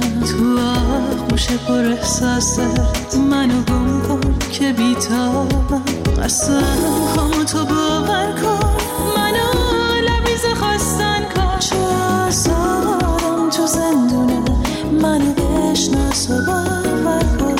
تو آغوش پر احساست منو گم کن که بیتابم قسم خامو تو باور کن منو لبریز خواستن کن چه آزارم تو زندونه منو بشناس و باور کن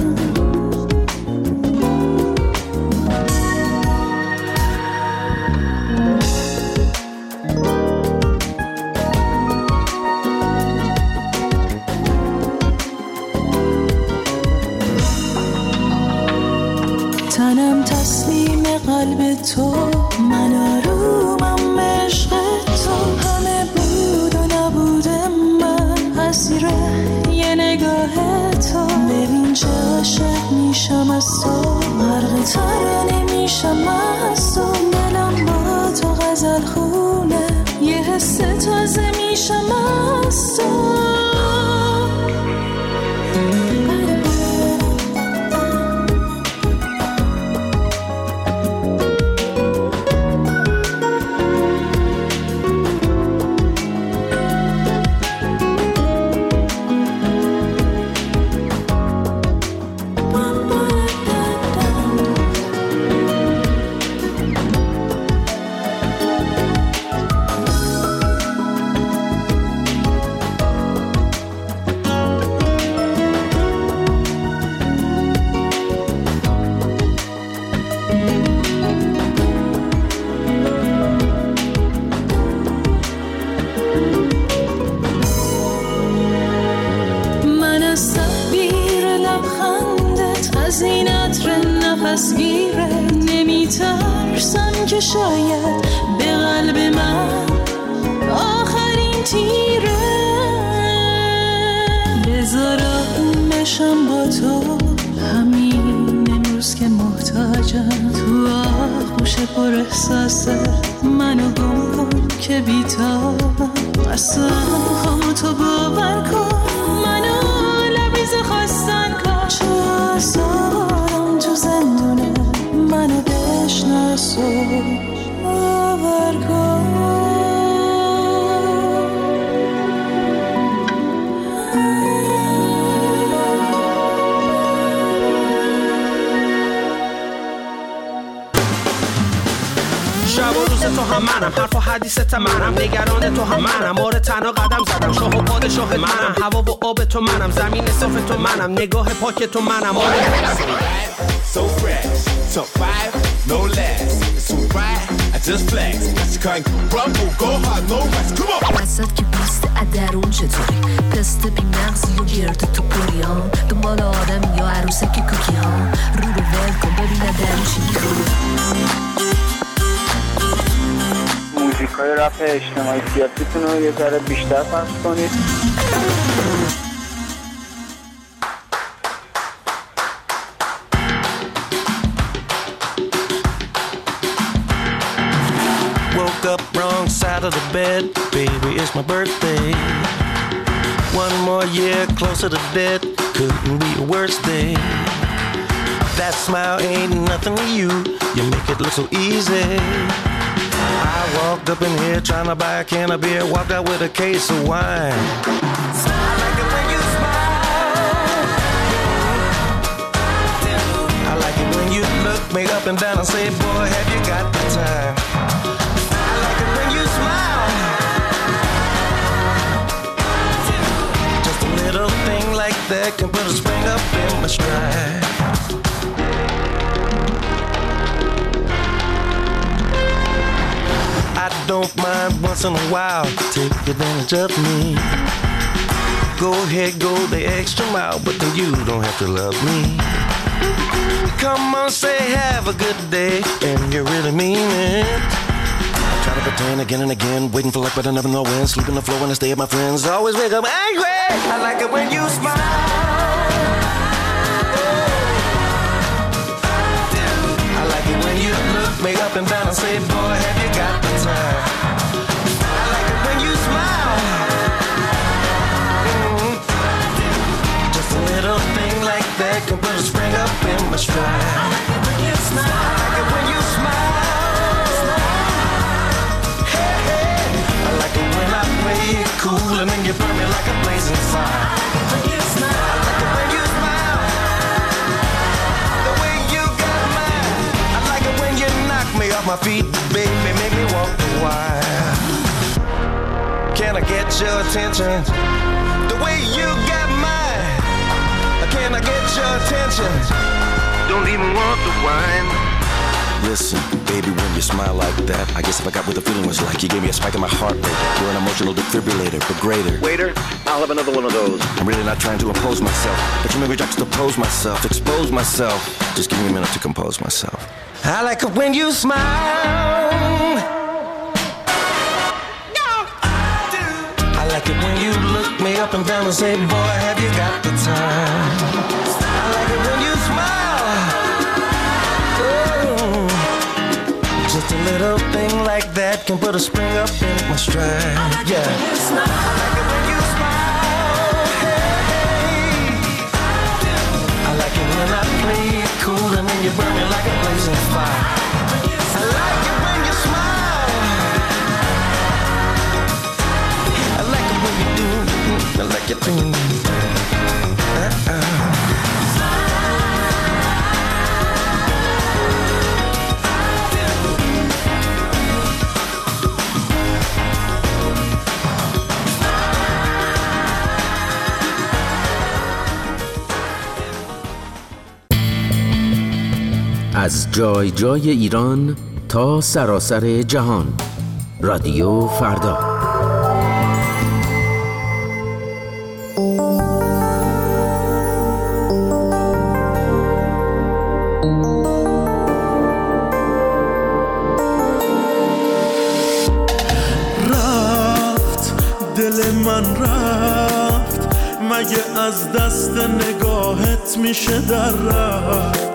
تنم تسلیم قلب تو من آرومم عشق تو همه بود و نبود من اسیر یه نگاه تو ببین چه عاشق میشم از تو غرق ترانه میشم از تو دلم با تو غزل خونه یه حس تازه میشم از تو گیره نمیترسم که شاید به قلب من آخرین تیره بذار اون بشم با تو همین امروز که محتاجم تو آغوش پر احساست منو گم کن که بیتابم قسم خامو تو باور کن منو لبریز خواستن کن چه آزارم تو زندونه منو بشناس و باور کن شب و روز تو هم منم حرف و حدیثت منم نگران تو هم منم آره تنها قدم زدم شاه و پادشاه منم هوا و آب تو منم زمین صاف تو منم نگاه پاک تو منم آره So fresh, so fire, no less. It's so bright, I just flex. I just can't rumble, go hard, no rest. Come on. وسط که بیست ادرون چطوری پست بی مغزی و گرد تو پریان دنبال آدم یا عروسک کوکی ها رو ول کن ببین ادرون چی میخوری موزیکای رپ اجتماعی سیاسیتون رو یه ذره بیشتر پخش کنید. Woke up wrong side of the bed, baby, it's my birthday. One more year closer to death, couldn't be a worse day. That smile ain't nothing to you, you make it look so easy. I walked up in here trying to buy a can of beer, walked out with a case of wine. I like it when you smile. I like it when you look me up and down and say, boy, have you got the time? I like it when you smile. Just a little thing like that can put a spring up in my stride. I don't mind once in a while, take advantage of me. Go ahead, go the extra mile, but then you don't have to love me. Come on, say have a good day, and you really mean it. Try to pretend again and again, waiting for luck but I never know when. Sleep on the floor when I stay at my friends, always wake up angry. I like it when you smile. I like it when you look me up and down and say, boy, have you got the time? I like it when you smile. Just a little thing like that can put a spring up in my stride. I like it when you smile. I like it when you smile. Hey, hey. I like it when I play it cool and then you burn me like a blazing fire. my feet, baby, make me walk a while. Can I get your attention the way you got mine? Can I get your attention? Don't even want the wine. Listen, baby, when you smile like that, I guess if I got what the feeling was like, you gave me a spike in my heart rate. You're an emotional defibrillator, but greater. Waiter, I'll have another one of those. I'm really not trying to oppose myself, but you made me juxtapose myself, expose myself. Just give me a minute to compose myself. I like it when you smile. I like it when you look me up and down and say, boy, have you got the time? I like it when you smile. Oh, just a little thing like that can put a spring up in my stride. Yeah. I like it when you smile. Hey. I like it when I play it cool and then you burn me like a blazing fire. I like it when you smile. I like it when you do. I like it when you do. از جای جای ایران تا سراسر جهان. رادیو فردا. رفت دل من رفت، مگه از دست نگاهت میشه در رفت؟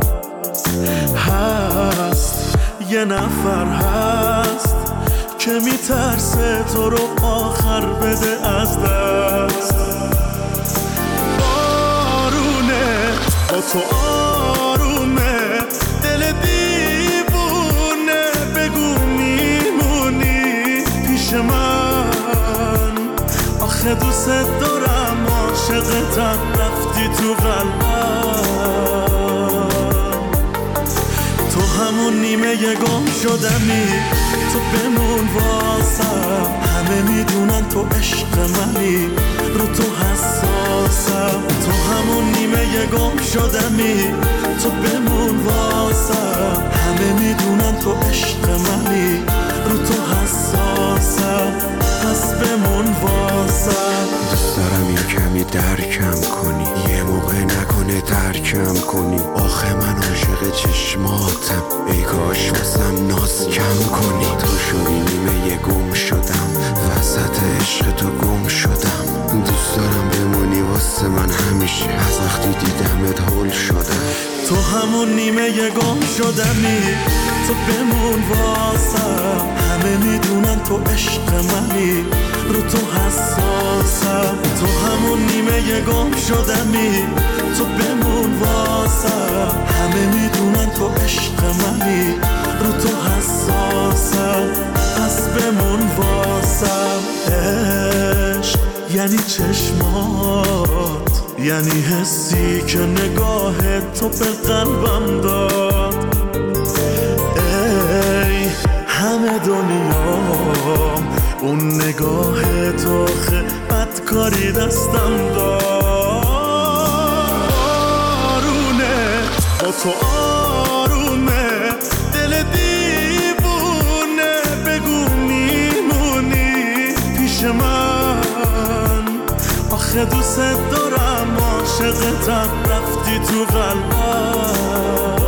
هست یه نفر هست که میترسه تو رو آخر بده از دست. بارونه با تو آرومه، دل دیوونه، بگو میمونی پیش من. آخه دوست دارم، عاشقتم، رفتی تو قلبم. تو همون نیمه گم شدمی، تو بمون واسم. همه میدونن تو عشق منی، رو تو حساسم. تو همون نیمه گم شدمی، تو بمون واسم. همه میدونن تو عشق منی، رو تو حساسم. پس بمون واسم. دوست دارم یه کمی درکم کنی، یه موقع نکنه ترکم کنی. آخه من عاشق چشماتم، ای کاش واسم ناز کم کنی. تو شدی نیمه گم شدم، وسط عشق تو گم شدم. دوست دارم بمونی واسه من همیشه، از وقتی دیدمت هول شدم. تو همون نیمه گم شدمی، تو بمون واسم. همه میدونن تو عشق منی، رو تو حساسم. تو همون نیمه گم شدمی، تو بمون واسم. همه میدونن تو عشق منی، رو تو حساسم. پس بمون واسم. عشق یعنی چشمات، یعنی حسی که نگاه تو به قلبم داد. ای همه دنیام، اون نگاه تو خه بدکاری دستم داد. آرونه با تو آرومه، دل دیوونه، بگو میمونی پیش من. آخه دوست دارم، عاشقتم، رفتی تو قلبم.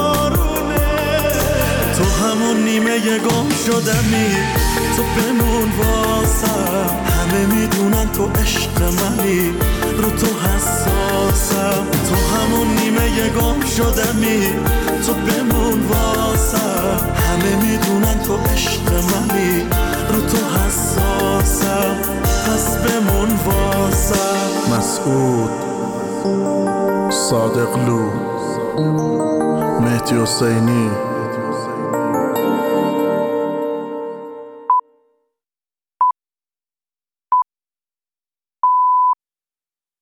تو همون نیمه گم شدمی، تو بمون واسم. همه میدونن تو عشق منی، رو تو حساسم. تو همون نیمه گم شدمی، تو بمون واسم. همه میدونن تو عشق منی، رو تو حساسم. پس بمون واسم. مسعود، صادقلو، مهدی حسینی،